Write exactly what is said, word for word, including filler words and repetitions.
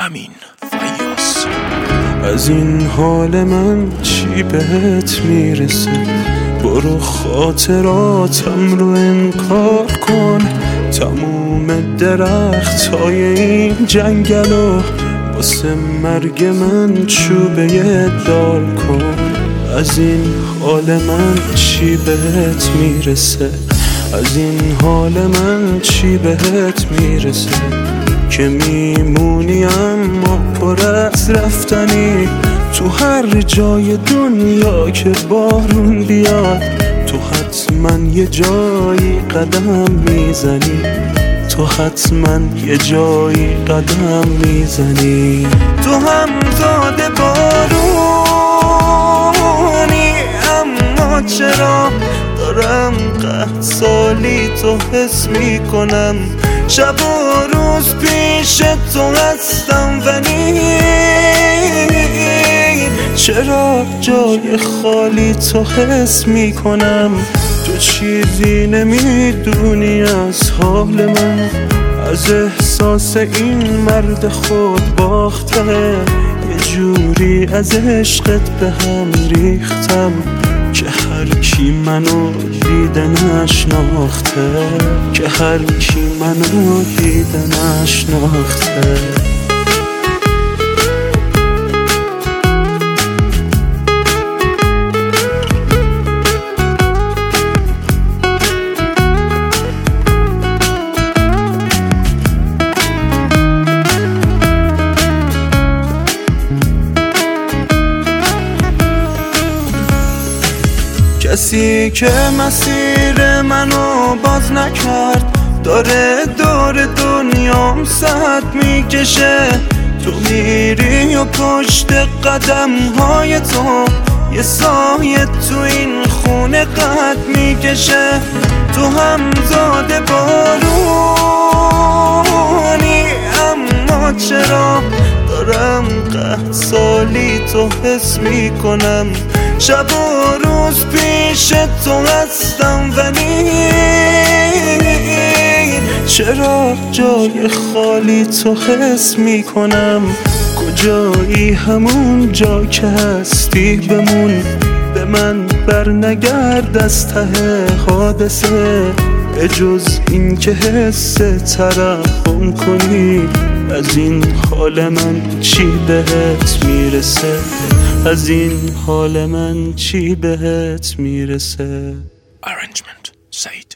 امین فیاض. از این حال من چی بهت میرسه؟ برو خاطراتم رو انکار کن، تموم درخت های این جنگلو واسه مرگ من چوبه دار کن. از این حال من چی بهت میرسه؟ از این حال من چی بهت میرسه؟ که میمونی اما پر از رفتنی، تو هر جای دنیا که بارون بیاد تو حتما یه جایی قدم میزنی، تو حتما یه جایی قدم میزنی. تو هم زاده بارونی اما چرا دارم قد سالی تو حس میکنم، شب و روز پیش تو هستم ولی چرا جای خالی تو حس میکنم؟ تو چیزی نمیدونی از حال من، از احساس این مرد خود باخته، یه جوری از عشقت به هم ریختم که هر کی منو دیده نشناخته، که هر کی منو دیده نشناخته. کسی که مسیر منو باز نکرد داره دور دنیام سد میکشه، تو میری و پشت قدم های تو یه سایه تو این خونه قد میکشه. تو هم زاده بارونی اما چرا دارم قد سالی تو حس میکنم، شب و روز پیش تو هستم ولی چرا جای خالی تو حس میکنم؟ کجایی همون جا که هستی بمون، به من بر نگرد از ته حادثه، به جز این که حس ترحم کنی. از این حال من چی بهت میرسه؟ از این حال من چی بهت میرسه؟ Arrangement سعید.